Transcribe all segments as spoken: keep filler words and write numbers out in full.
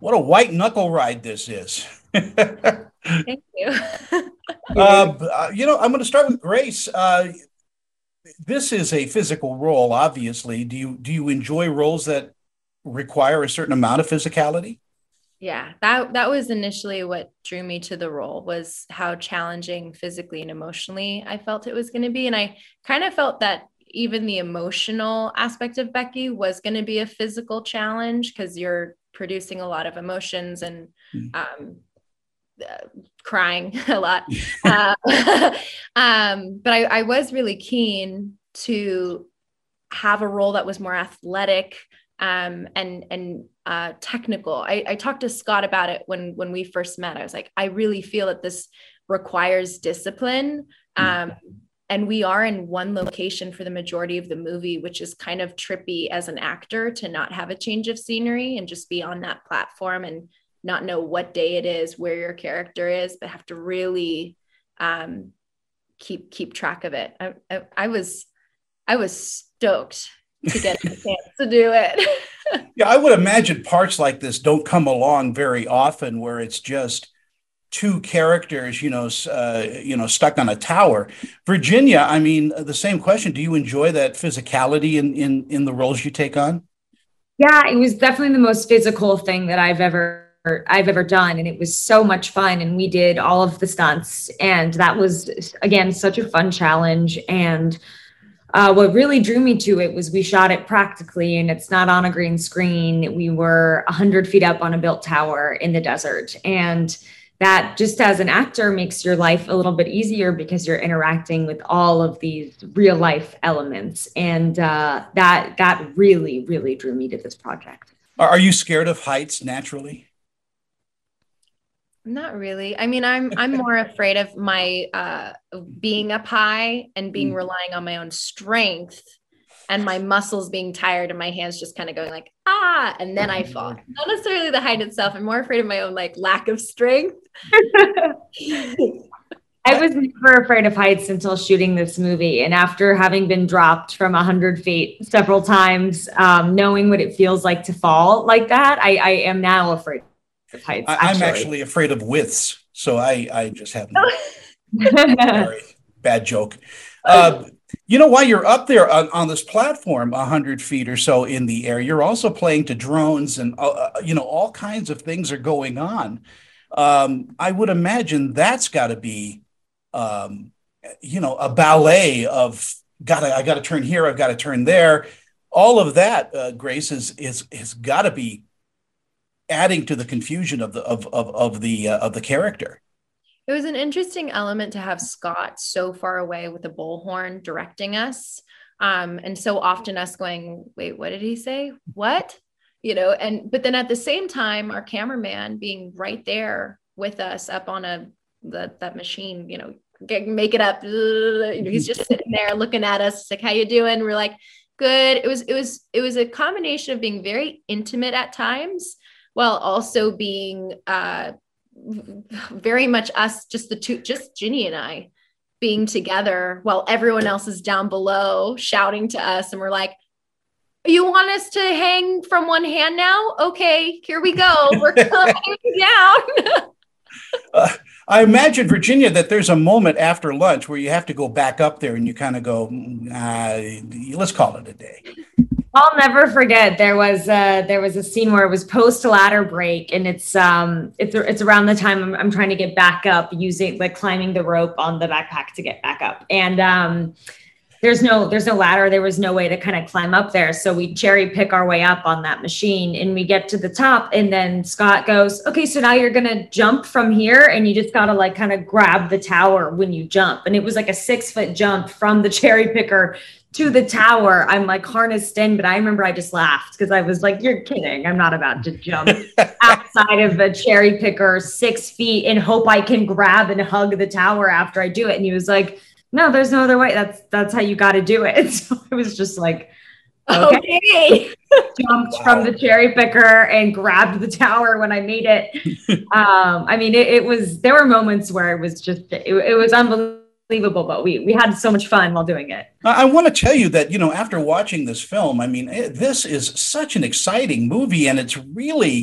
What a white knuckle ride this is. Thank you. Uh, uh, you know, I'm going to start with Grace. Uh, this is a physical role, obviously. Do you do you enjoy roles that require a certain amount of physicality? Yeah, that that was initially what drew me to the role was how challenging physically and emotionally I felt it was going to be. And I kind of felt that even the emotional aspect of Becky was going to be a physical challenge because you're producing a lot of emotions and um, uh, crying a lot. Uh, um, but I, I was really keen to have a role that was more athletic um, and and uh, technical. I, I talked to Scott about it when when we first met. I was like, I really feel that this requires discipline. Um, and we are in one location for the majority of the movie, which is kind of trippy as an actor to not have a change of scenery and just be on that platform and not know what day it is, where your character is, but have to really um, keep keep track of it. I, I, I was I was stoked to get the chance to do it. Yeah, I would imagine parts like this don't come along very often, where it's just two characters, you know, uh, you know, stuck on a tower. Virginia, I mean, the same question. Do you enjoy that physicality in in in the roles you take on? Yeah, it was definitely the most physical thing that I've ever I've ever done, and it was so much fun. And we did all of the stunts, and that was again such a fun challenge. And uh, what really drew me to it was we shot it practically, and it's not on a green screen. We were a hundred feet up on a built tower in the desert, and that just as an actor makes your life a little bit easier because you're interacting with all of these real life elements. And uh, that that really, really drew me to this project. Are, are you scared of heights naturally? Not really. I mean, I'm I'm more afraid of my uh, being up high and being relying on my own strength and my muscles being tired and my hands just kind of going like, ah, and then I fall. Not necessarily the height itself. I'm more afraid of my own like lack of strength. I was never afraid of heights until shooting this movie. And after having been dropped from one hundred feet several times, um, knowing what it feels like to fall like that, I, I am now afraid of heights. I, I'm actually afraid of widths. So I, I just have no very bad joke. Uh, you know, while you're up there on, on this platform, one hundred feet or so in the air, you're also playing to drones and, uh, uh, you know, all kinds of things are going on. Um, I would imagine that's got to be, um, you know, a ballet of, gotta, I got to turn here, I've got to turn there. All of that, uh, Grace, is, is, has got to be adding to the confusion of the, of, of, of the, uh, of the character. It was an interesting element to have Scott so far away with the bullhorn directing us. Um, and so often us going, wait, what did he say? What? You know, and, but then at the same time, our cameraman being right there with us up on a, that, that machine, you know, get, make it up. You know, he's just sitting there looking at us like, how you doing? We're like, good. It was, it was, it was a combination of being very intimate at times while also being, uh, very much us, just the two, just Ginny and I being together while everyone else is down below shouting to us. And we're like, you want us to hang from one hand now? Okay, here we go. We're coming down. uh, I imagine, Virginia, that there's a moment after lunch where you have to go back up there and you kind of go, uh, let's call it a day. I'll never forget. There was a, there was a scene where it was post ladder break, and it's um it's it's around the time I'm, I'm trying to get back up using like climbing the rope on the backpack to get back up, and um there's no there's no ladder. There was no way to kind of climb up there, so we cherry pick our way up on that machine, and we get to the top, and then Scott goes, "Okay, so now you're gonna jump from here, and you just gotta like kind of grab the tower when you jump," and it was like a six foot jump from the cherry picker to the tower. I'm like harnessed in, but I remember I just laughed because I was like, you're kidding. I'm not about to jump outside of a cherry picker six feet and hope I can grab and hug the tower after I do it. And he was like, no, there's no other way. That's, that's how you got to do it. So it was just like, okay. okay. Jumped wow. from the cherry picker and grabbed the tower when I made it. um, I mean, it, it was, there were moments where it was just, it, it was unbelievable. Unbelievable, but we we had so much fun while doing it. I want to tell you that, you know, after watching this film, I mean, this is such an exciting movie, and it's really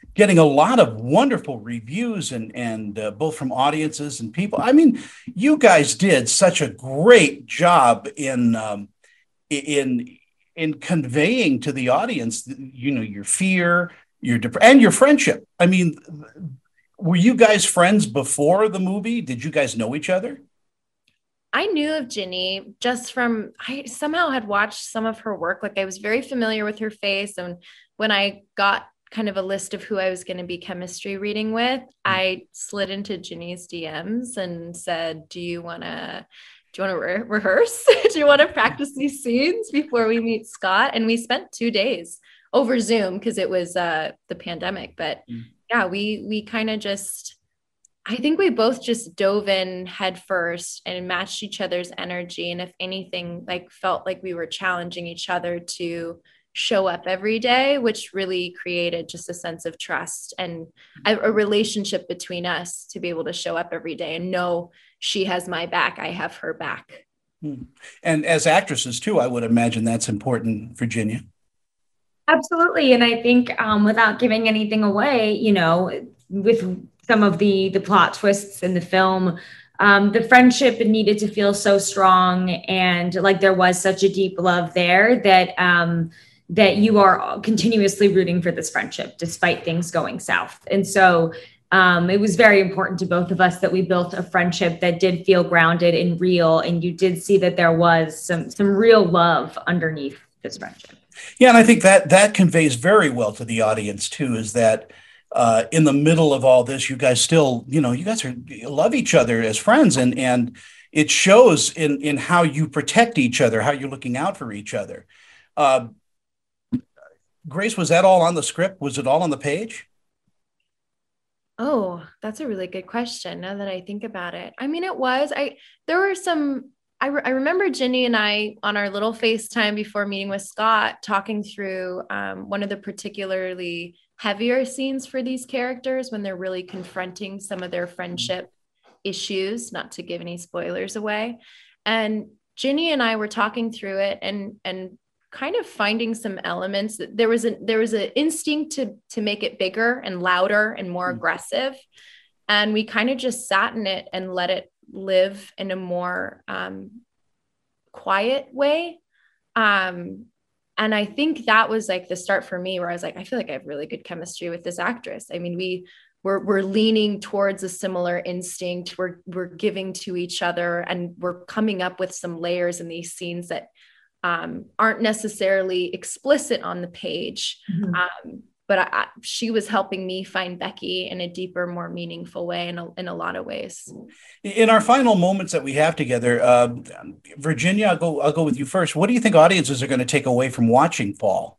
getting a lot of wonderful reviews and and uh, both from audiences and people. I mean, you guys did such a great job in um, in in conveying to the audience, you know, your fear, your dep- and your friendship. I mean, were you guys friends before the movie? Did you guys know each other? I knew of Ginny just from, I somehow had watched some of her work. Like I was very familiar with her face. And when I got kind of a list of who I was going to be chemistry reading with, I slid into Ginny's D Ms and said, do you want to, do you want to re- rehearse? Do you want to practice these scenes before we meet Scott? And we spent two days over Zoom because it was uh, the pandemic. But mm. yeah, we, we kind of just, I think we both just dove in head first and matched each other's energy. And if anything, like felt like we were challenging each other to show up every day, which really created just a sense of trust and a, a relationship between us to be able to show up every day and know she has my back, I have her back. And as actresses too, I would imagine that's important, Virginia. Absolutely. And I think um, without giving anything away, you know, with some of the the plot twists in the film, um, the friendship needed to feel so strong, and like there was such a deep love there that um, that you are continuously rooting for this friendship despite things going south. And so um, it was very important to both of us that we built a friendship that did feel grounded and real, and you did see that there was some some real love underneath this friendship. Yeah, and I think that that conveys very well to the audience too, is that Uh, in the middle of all this, you guys still, you know, you guys are love each other as friends, and and it shows in in how you protect each other, how you're looking out for each other. Uh, Grace, was that all on the script? Was it all on the page? Oh, that's a really good question. Now that I think about it, I mean, it was. I there were some. I, re- I remember Ginny and I on our little FaceTime before meeting with Scott talking through um, one of the particularly heavier scenes for these characters when they're really confronting some of their friendship issues, not to give any spoilers away. And Ginny and I were talking through it and, and kind of finding some elements that there was a, there was an instinct to, to make it bigger and louder and more mm-hmm. aggressive. And we kind of just sat in it and let it live in a more um, quiet way. Um, And I think that was like the start for me where I was like, I feel like I have really good chemistry with this actress. I mean, we we're, we're leaning towards a similar instinct. We're, we're giving to each other, and we're coming up with some layers in these scenes that um, aren't necessarily explicit on the page. Mm-hmm. Um, but I, I, she was helping me find Becky in a deeper, more meaningful way in a, in a lot of ways. In our final moments that we have together, uh, Virginia, I'll go, I'll go with you first. What do you think audiences are going to take away from watching Fall?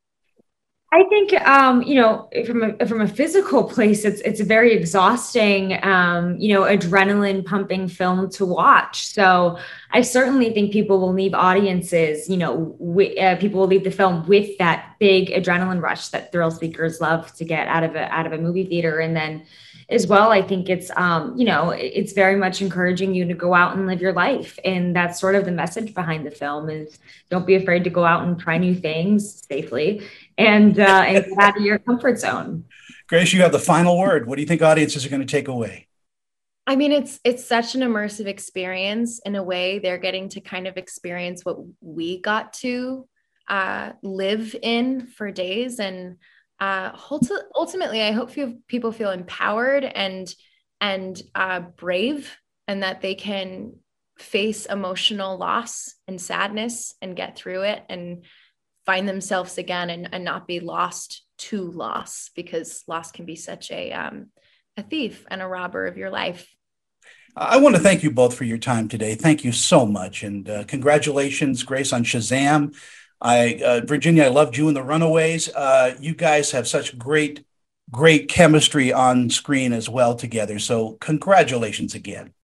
I think, um, you know, from a, from a physical place, it's, it's a very exhausting, um, you know, adrenaline pumping film to watch. So I certainly think people will leave audiences, you know, w- uh, people will leave the film with that big adrenaline rush that thrill seekers love to get out of a, out of a movie theater. And then as well, I think it's, um, you know, it's very much encouraging you to go out and live your life. And that's sort of the message behind the film is don't be afraid to go out and try new things safely and, uh, and get out of your comfort zone. Grace, you have the final word. What do you think audiences are going to take away? I mean, it's, it's such an immersive experience. In a way, they're getting to kind of experience what we got to uh, live in for days. And Uh, ultimately, I hope people feel empowered and and uh, brave, and that they can face emotional loss and sadness and get through it and find themselves again, and, and not be lost to loss, because loss can be such a um, a thief and a robber of your life. I want to thank you both for your time today. Thank you so much, and uh, congratulations, Grace, on Shazam. I, uh, Virginia, I loved you in The Runaways. Uh, you guys have such great, great chemistry on screen as well together. So congratulations again.